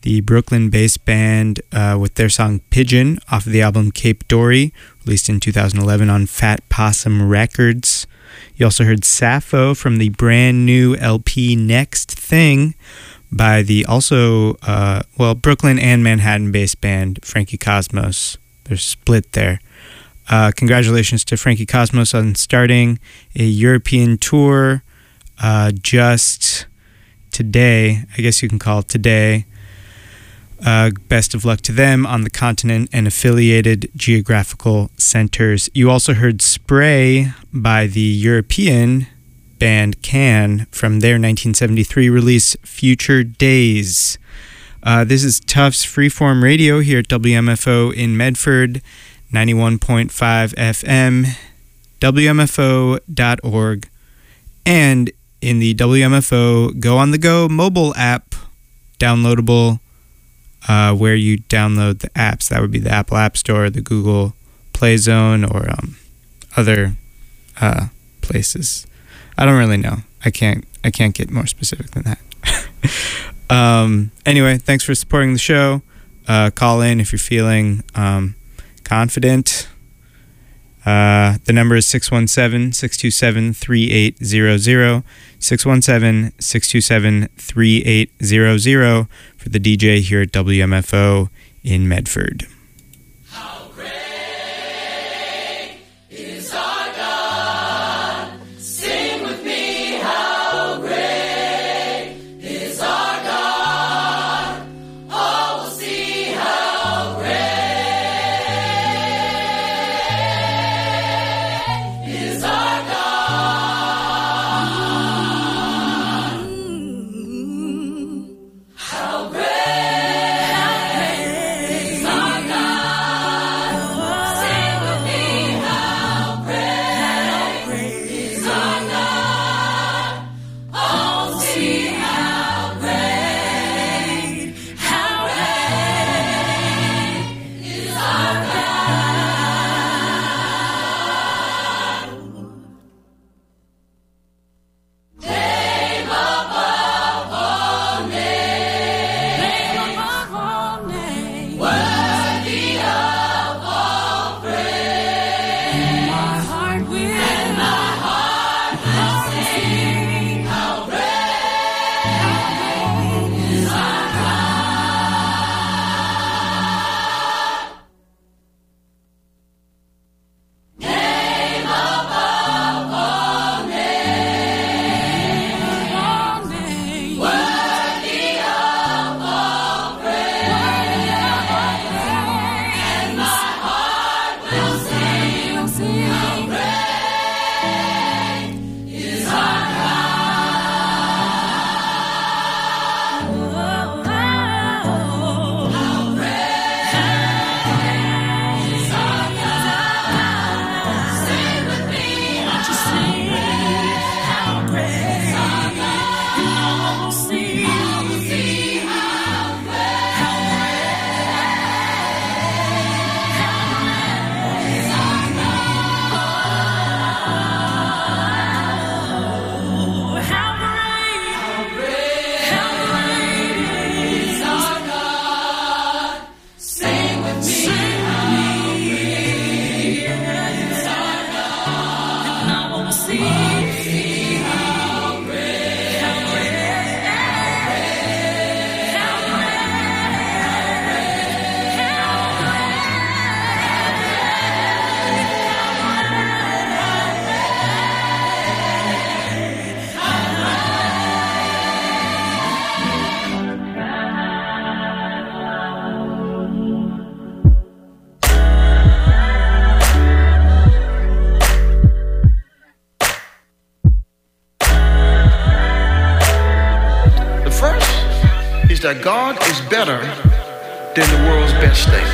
the Brooklyn-based band with their song Pigeon off of the album Cape Dory, released in 2011 on Fat Possum Records. You also heard Sappho from the brand new LP Next Thing by the also, Brooklyn and Manhattan-based band Frankie Cosmos. They're split there. Congratulations to Frankie Cosmos on starting a European tour just today. I guess you can call it today. Best of luck to them on the continent and affiliated geographical centers. You also heard Spray by the European band Can from their 1973 release Future Days. This is Tufts Freeform Radio here at WMFO in Medford, 91.5 FM, WMFO.org, and in the WMFO Go on the Go mobile app, downloadable where you download the apps. That would be the Apple App Store, the Google Play Zone, or other places. I don't really know. I can't get more specific than that. Anyway, thanks for supporting the show. Call in if you're feeling confident. The number is 617-627-3800, 617-627-3800 for the DJ here at WMFO in Medford. How great is our God? Sing with me, how great is our God? Oh, we'll see how great is our God. How great is our God? Sing with me, how great is our God? Oh, see how great is our God. Name above all names, worthy of all praise. My heart will sing how great is our God. Name above all names, worthy of all praise. And my heart will sing how great is our God. How great is our God? Sing with me, won't you sing? How great is our God? And all will see how great is our God. How great is our God? Sing with me, how great is our God? And I will see how great The first is that God is better than the world's best thing.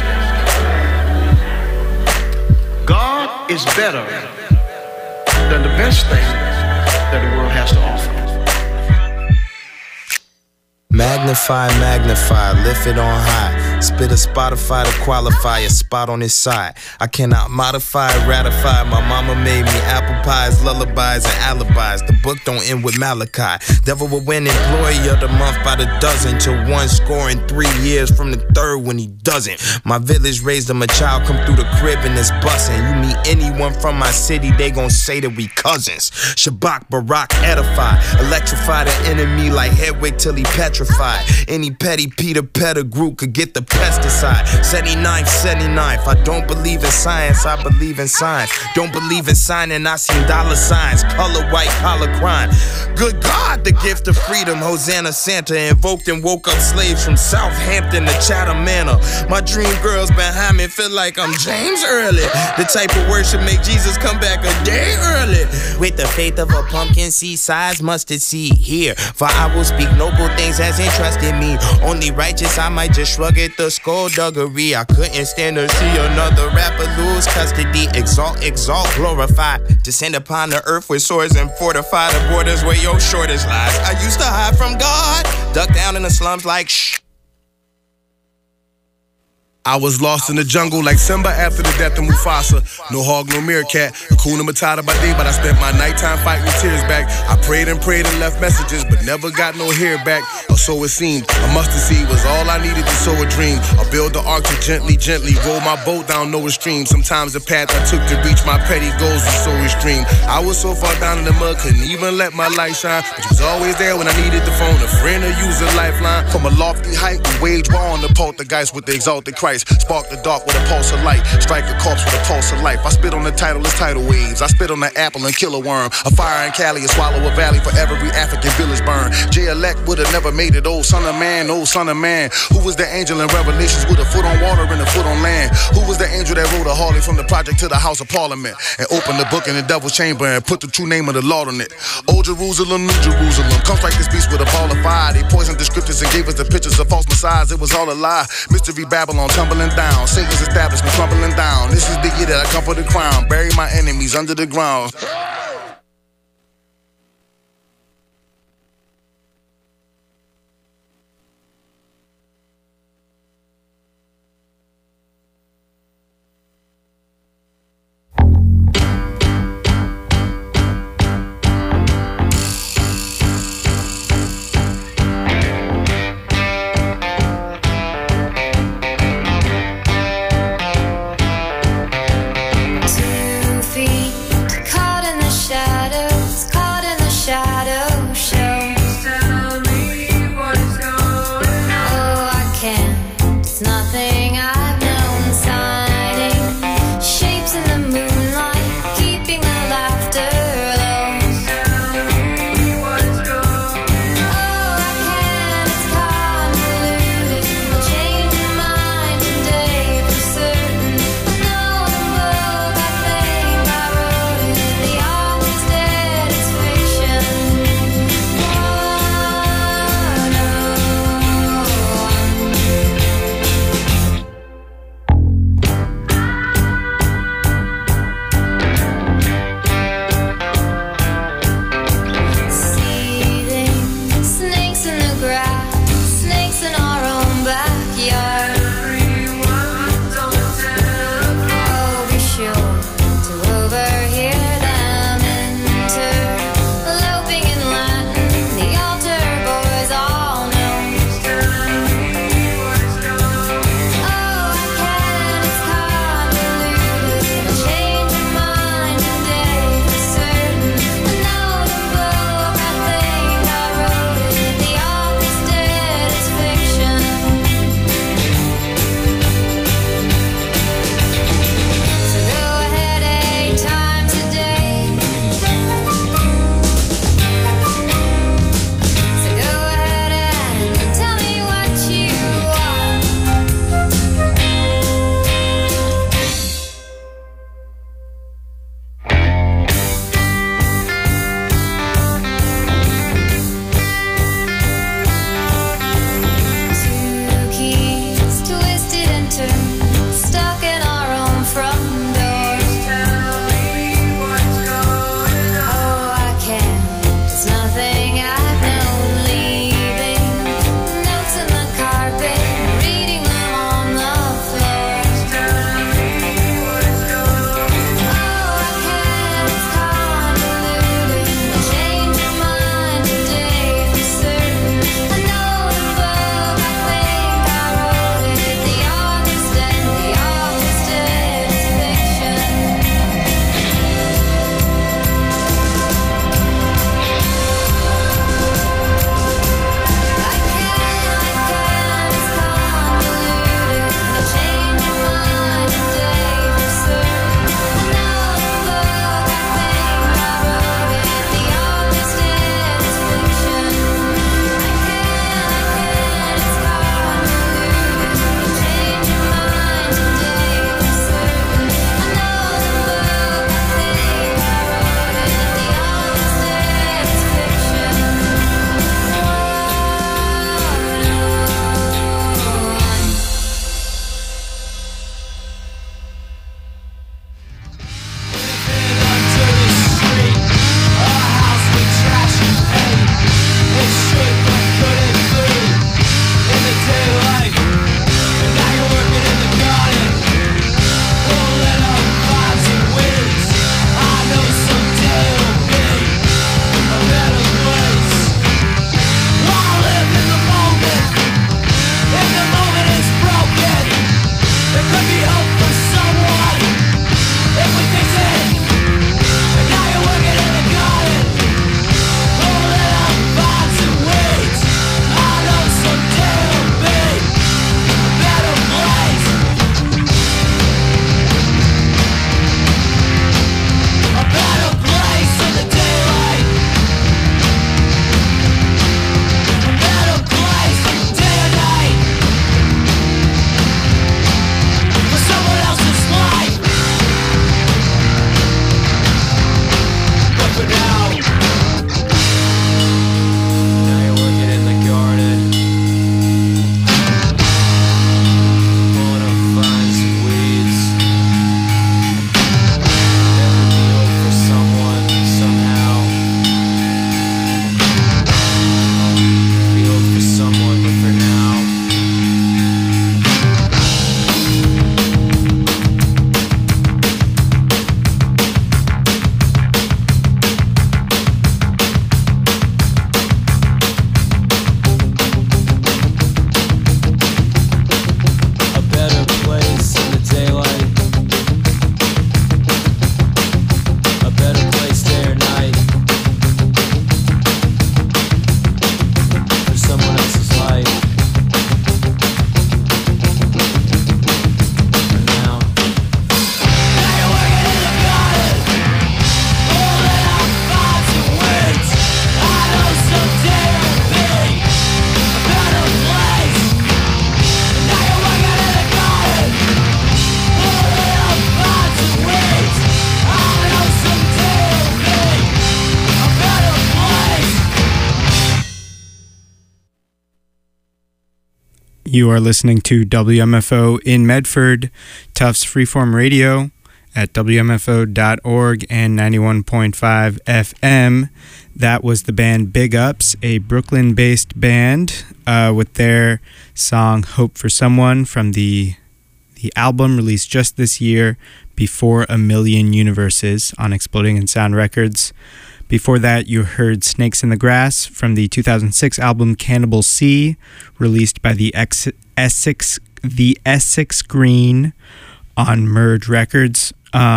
God is better than the best thing that the world has to offer. Magnify, magnify, lift it on high. Spit a Spotify to qualify a spot on his side. I cannot modify, ratify. My mama made me apple pies, lullabies, and alibis. The book don't end with Malachi. Devil will win employee of the month by the dozen, till one scoring 3 years from the third when he doesn't. My village raised him a child, come through the crib and it's bussin'. You meet anyone from my city, they gon' say that we cousins. Shabak, Barack, edify. Electrify the enemy like Hedwig till he petrified. Any petty Peter Pettigrew could get the pesticide. 79th. I don't believe in science, I believe in science. Don't believe in signing, I seen dollar signs. Color white, collar crime. Good God, the gift of freedom. Hosanna Santa invoked and woke up slaves from Southampton to Chatham Manor. My dream girls behind me feel like I'm James Early. The type of worship make Jesus come back a day early. With the faith of a pumpkin seed size mustard seed here. For I will speak noble things as entrusted me. Only righteous, I might just shrug at the skullduggery. I couldn't stand to see another rapper lose custody. Exalt, glorify. Descend upon the earth with swords and fortify the borders where your shortest lies. I used to hide from God, duck down in the slums like shh. I was lost in the jungle like Simba after the death of Mufasa. No hog, no meerkat. Hakuna Matata by day, but I spent my nighttime fighting tears back. I prayed and left messages, but never got no hair back. Or so it seemed. A mustard seed was all I needed to sow a dream. I build the ark to gently roll my boat down Noah's stream. Sometimes the path I took to reach my petty goals was so extreme. I was so far down in the mud, couldn't even let my light shine. But you was always there when I needed the phone, a friend or use a lifeline. From a lofty height, we wage war on the poltergeist with the exalted Christ. Spark the dark with a pulse of light. Strike a corpse with a pulse of life. I spit on the title, it's tidal waves. I spit on the apple and kill a worm. A fire in Cali, a swallow a valley for every African village burn. J-elect would've never made it, old son of man. Who was the angel in Revelations with a foot on water and a foot on land? Who was the angel that rode a Harley from the project to the House of Parliament and opened the book in the devil's chamber and put the true name of the Lord on it? Old Jerusalem, New Jerusalem, come strike this beast with a ball of fire. They poisoned the scriptures and gave us the pictures of false messiahs. It was all a lie. Mystery Babylon tumbling down. Satan's establishment crumbling down. This is the year that I come for the crown. Bury my enemies under the ground. Caught in the You are listening to WMFO in Medford, Tufts Freeform Radio at WMFO.org and 91.5 FM. That was the band Big Ups, a Brooklyn-based band with their song Hope for Someone from the album released just this year, Before a Million Universes, on Exploding in Sound Records. Before that, you heard Snakes in the Grass from the 2006 album Cannibal Sea, released by the Essex Green on Merge Records.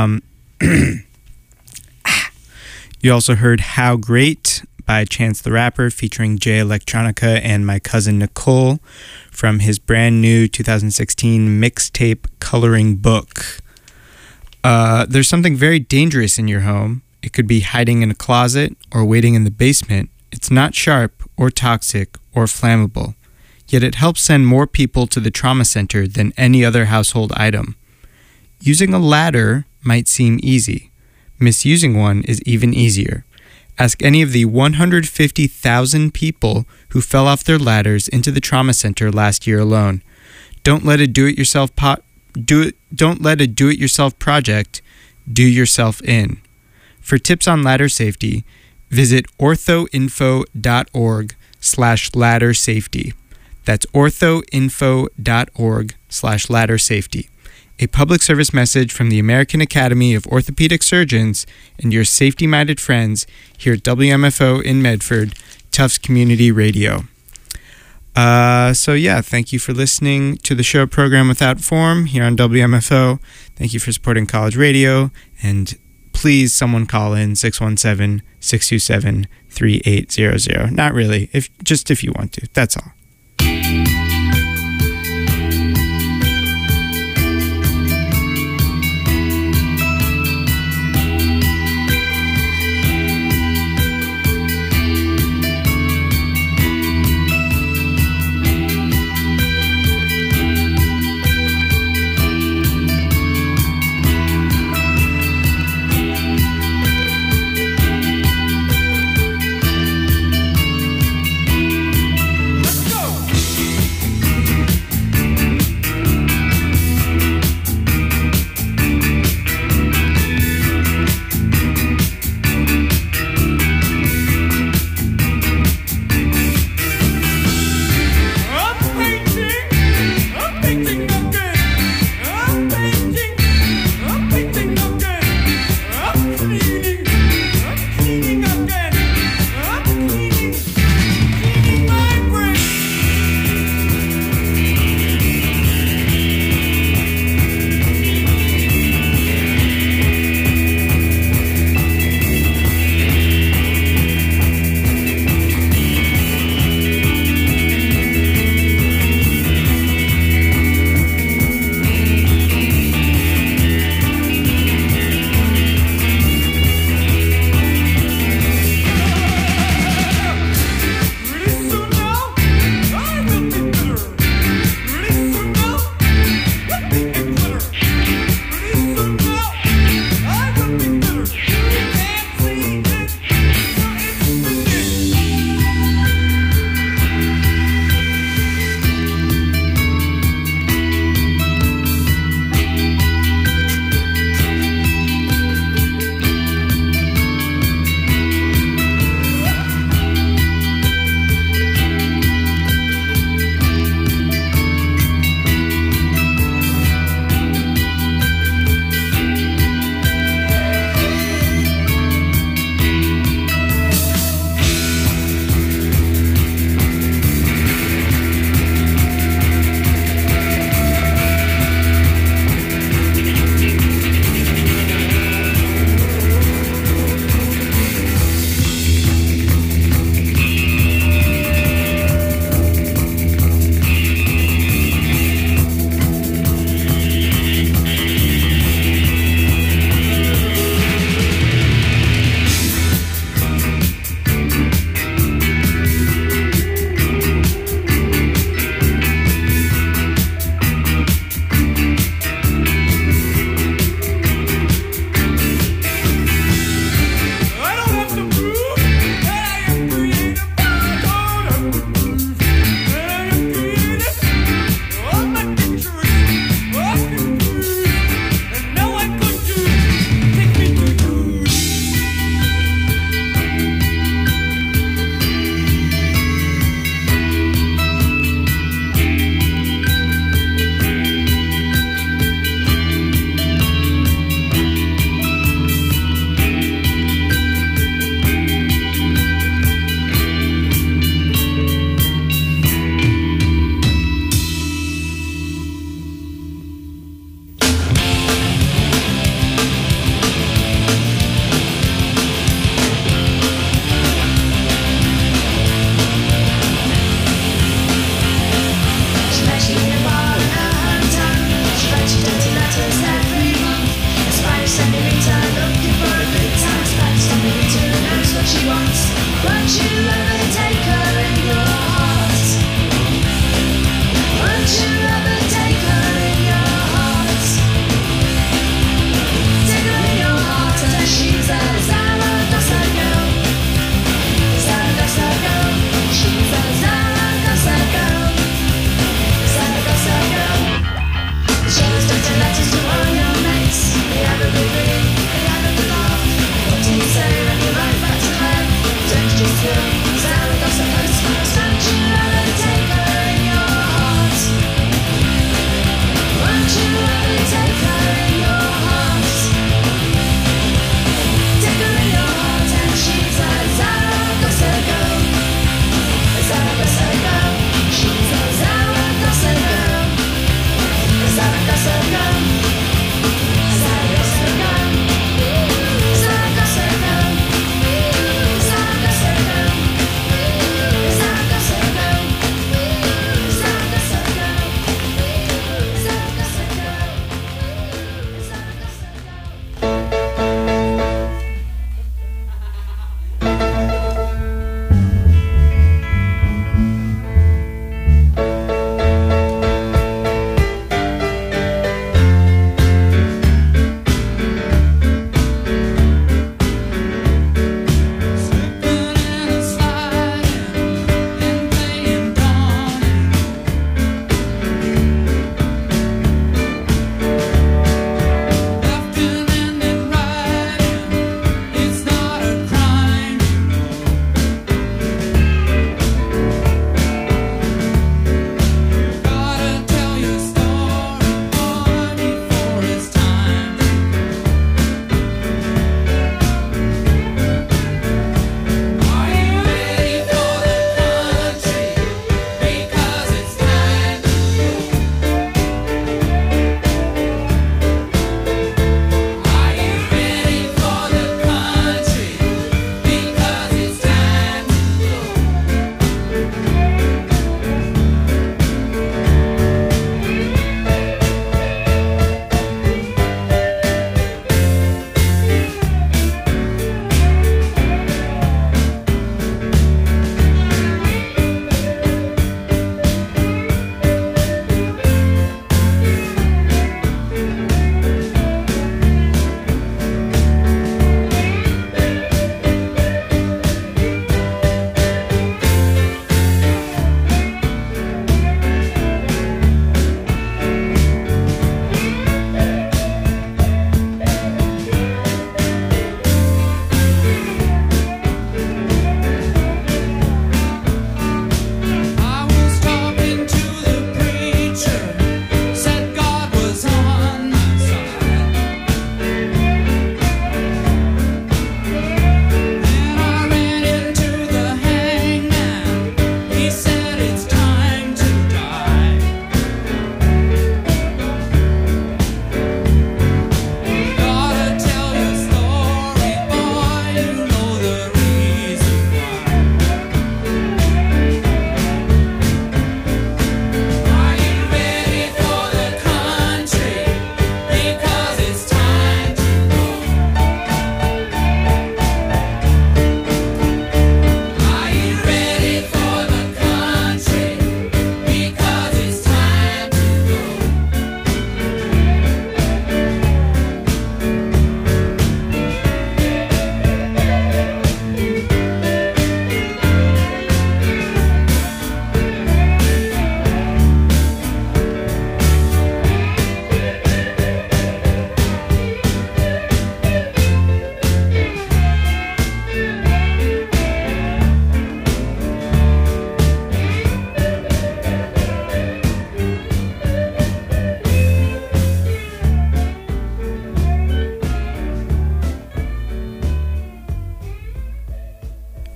You also heard How Great by Chance the Rapper, featuring Jay Electronica and My Cousin Nicole, from his brand new 2016 mixtape Coloring Book. There's something very dangerous in your home. It could be hiding in a closet or waiting in the basement. It's not sharp or toxic or flammable, yet it helps send more people to the trauma center than any other household item. Using a ladder might seem easy. Misusing one is even easier. Ask any of the 150,000 people who fell off their ladders into the trauma center last year alone. Don't let a do-it-yourself project do yourself in. For tips on ladder safety, visit orthoinfo.org/ladder safety. That's orthoinfo.org/ladder safety. A public service message from the American Academy of Orthopedic Surgeons and your safety-minded friends here at WMFO in Medford, Tufts Community Radio. Thank you for listening to the show Program Without Form here on WMFO. Thank you for supporting college radio, and please someone call in 617-627-3800. Not really, if you want to. That's all.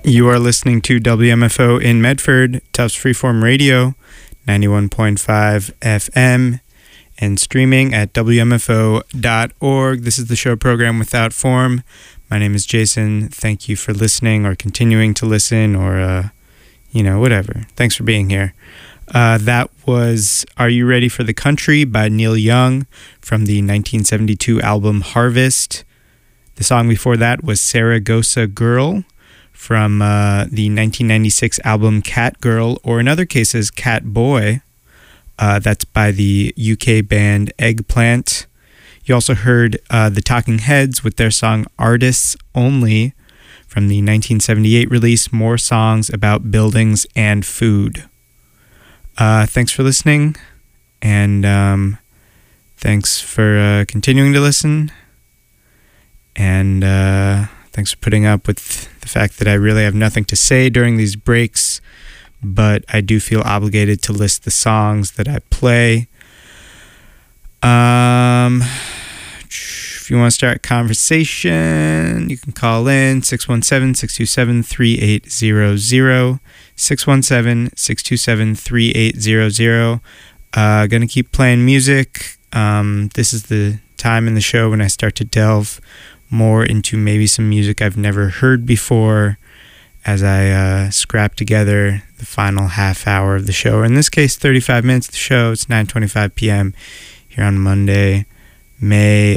You are listening to WMFO in Medford, Tufts Freeform Radio, 91.5 FM, and streaming at WMFO.org. This is the show Program Without Form. My name is Jason. Thank you for listening or continuing to listen or, whatever. Thanks for being here. That was Are You Ready for the Country by Neil Young from the 1972 album Harvest. The song before that was Saragossa Girl from the 1996 album Cat Girl, or in other cases, Cat Boy. That's by the UK band Eggplant. You also heard the Talking Heads with their song Artists Only from the 1978 release More Songs About Buildings and Food. Thanks for listening, and thanks for continuing to listen, and thanks for putting up with the fact that I really have nothing to say during these breaks, but I do feel obligated to list the songs that I play. If you want to start a conversation, you can call in 617-627-3800, 617-627-3800. Gonna keep playing music. This is the time in the show when I start to delve more into maybe some music I've never heard before as I scrap together the final half hour of the show, or in this case 35 minutes of the show. It's 9:25 p.m. here on Monday, May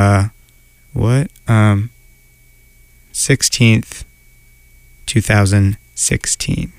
16th, 2016.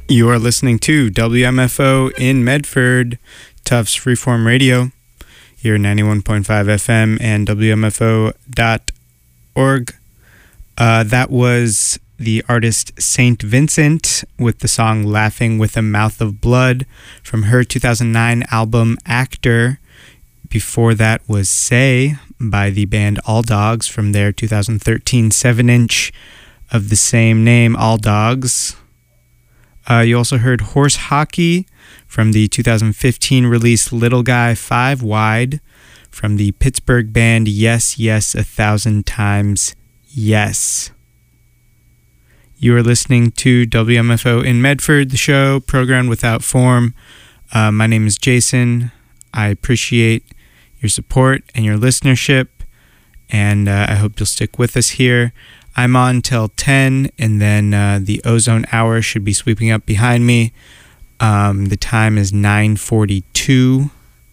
You are listening to WMFO in Medford, Tufts Freeform Radio, here 91.5 FM and WMFO.org. That was the artist Saint Vincent with the song Laughing with a Mouth of Blood from her 2009 album Actor. Before that was Say by the band All Dogs from their 2013 7-inch of the same name, All Dogs. You also heard Horse Hockey from the 2015 release Little Guy 5 Wide from the Pittsburgh band Yes, Yes, 1,000 Times Yes. You are listening to WMFO in Medford, the show programmed without form. My name is Jason. I appreciate your support and your listenership, and I hope you'll stick with us here. I'm on till 10, and then the Ozone Hour should be sweeping up behind me. The time is 9:42,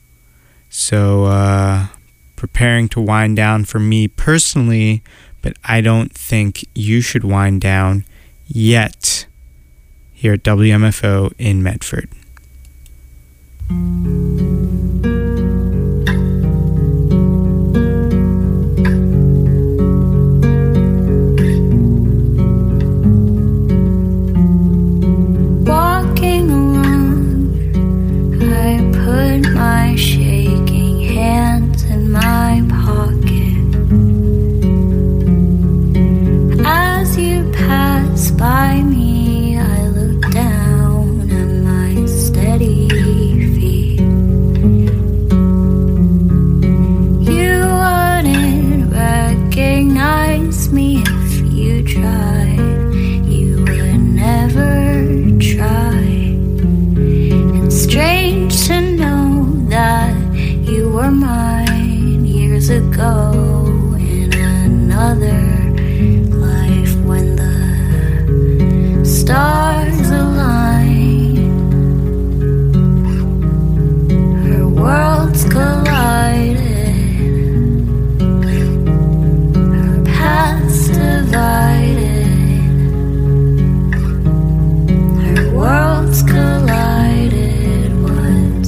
so preparing to wind down for me personally, but I don't think you should wind down yet here at WMFO in Medford. Walking along, I put my shaking hands in my pocket. As you pass by me, I look down at my steady feet. You wouldn't recognize me if you tried. You would never try. It's strange to know that you were mine years ago in another life when the stars align. Our worlds collided, our paths divided, our worlds collided once.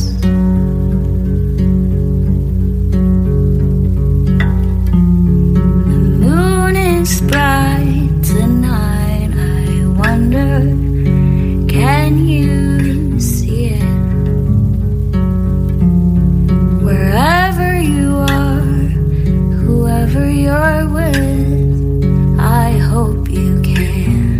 The moon is bright tonight. I wonder, can you see it? Wherever you are, whoever you're with, I hope you can.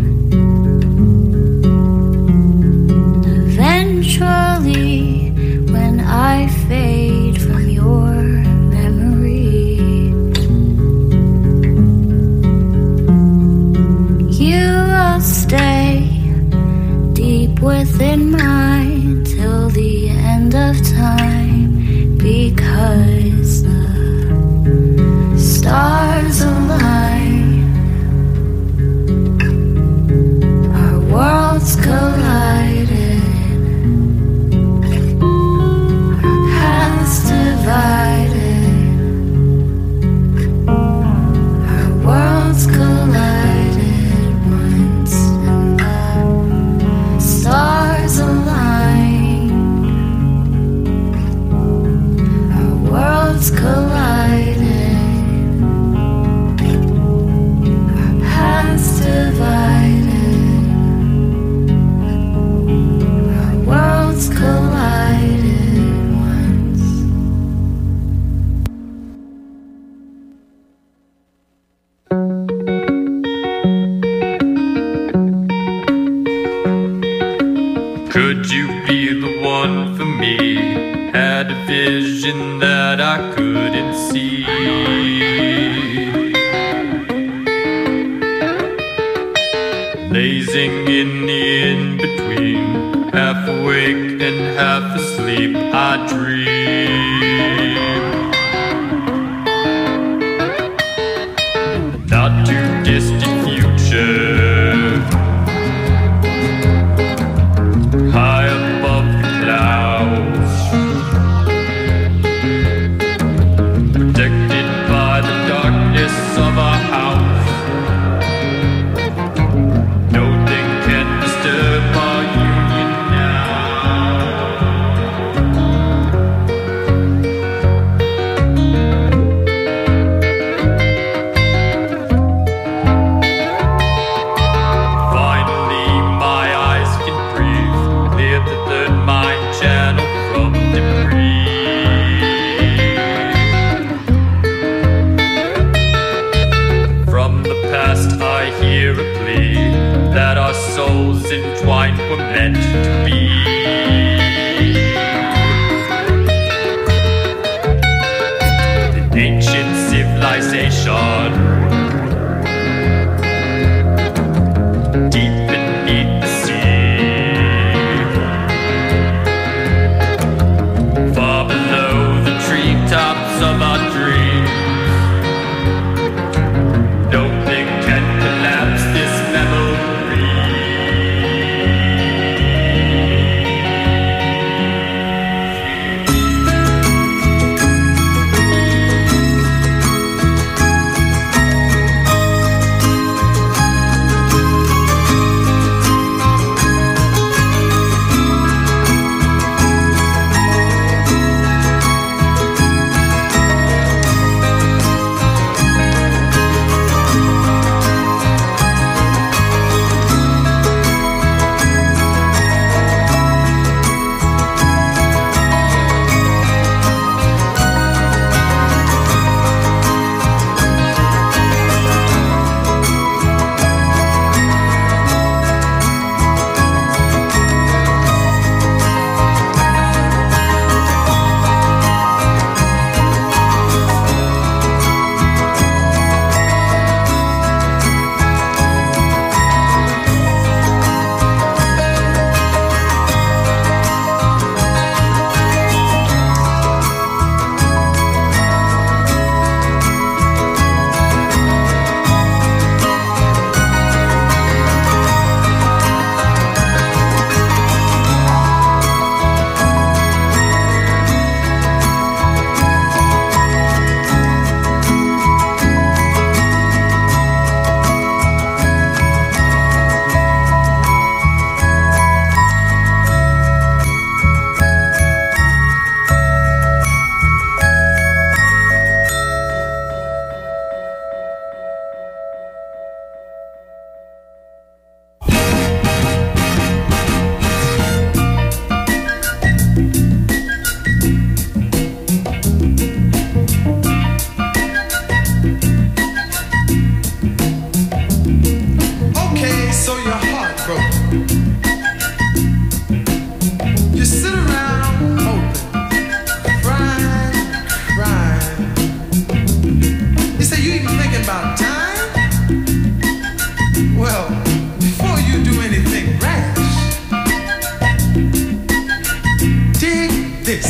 Eventually, when I fade from your memory, you will stay deep within mine till the end of time, because the stars align, our worlds collided, our paths divided, our worlds collided once, and the stars align, our worlds collided, our paths divided, our worlds collided once. Could you be the one for me? Had a vision that I couldn't see. Lazing in the in-between, half awake and half asleep, I dream. Not too distant future, high above the clouds, protected by the darkness of our house. Nothing can disturb our youth.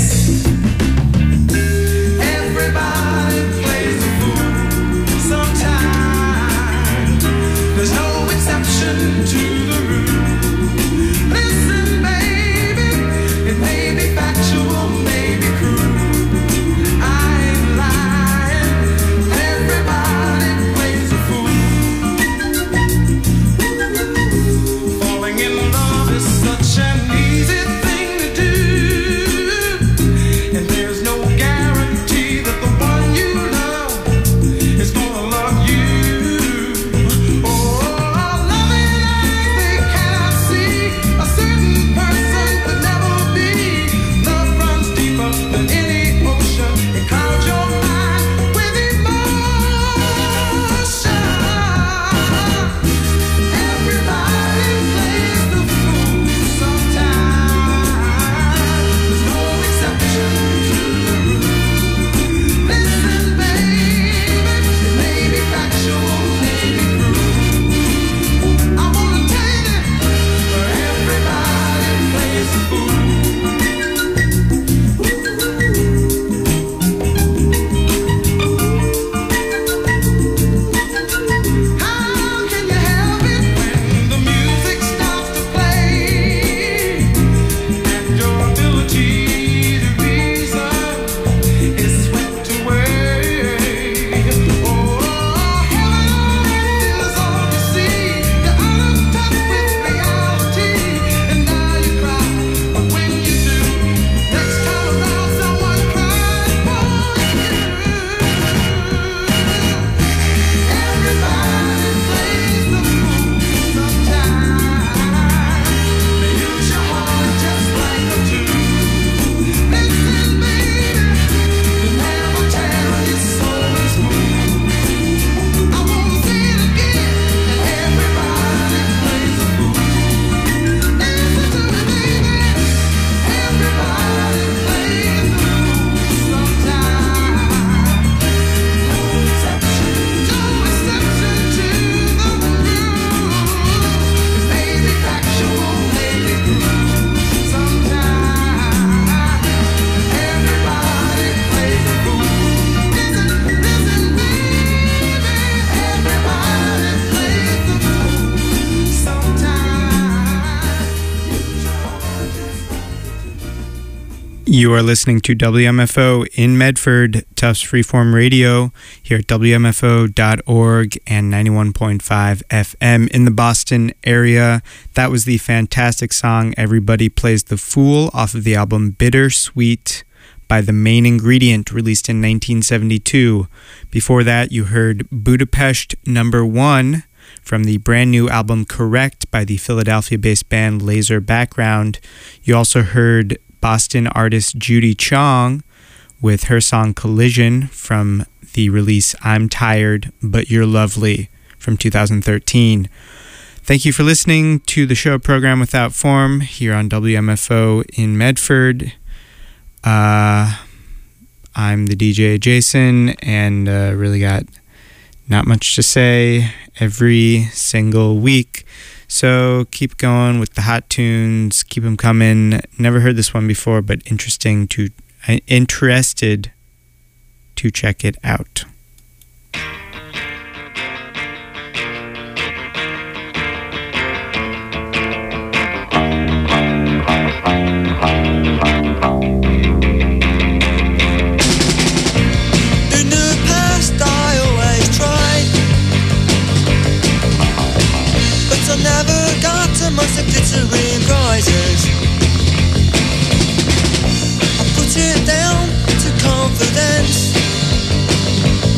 You are listening to WMFO in Medford, Tufts Freeform Radio, here at WMFO.org and 91.5 FM in the Boston area. That was the fantastic song Everybody Plays the Fool off of the album Bittersweet by The Main Ingredient, released in 1972. Before that, you heard Budapest Number 1 from the brand new album Correct by the Philadelphia-based band Laser Background. You also heard Boston artist Judy Chong with her song Collision from the release I'm Tired But You're Lovely from 2013. Thank you for listening to the show Program Without Form here on WMFO in Medford. I'm the DJ Jason, and really got not much to say every single week. So keep going with the hot tunes, keep them coming. Never heard this one before, but interested to check it out. In the past I always tried, but I never got amongst the glittering prizes. I put it down to confidence,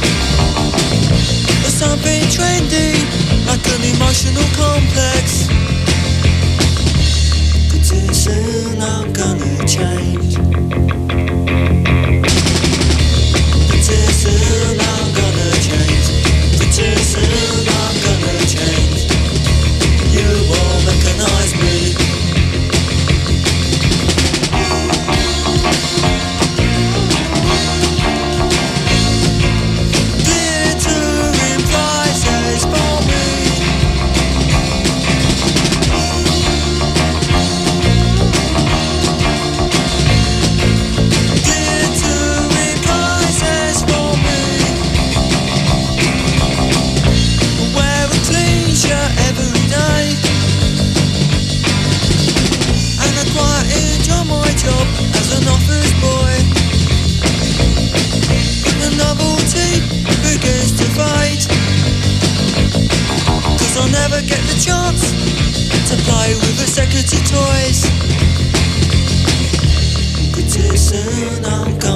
soon I'm gone.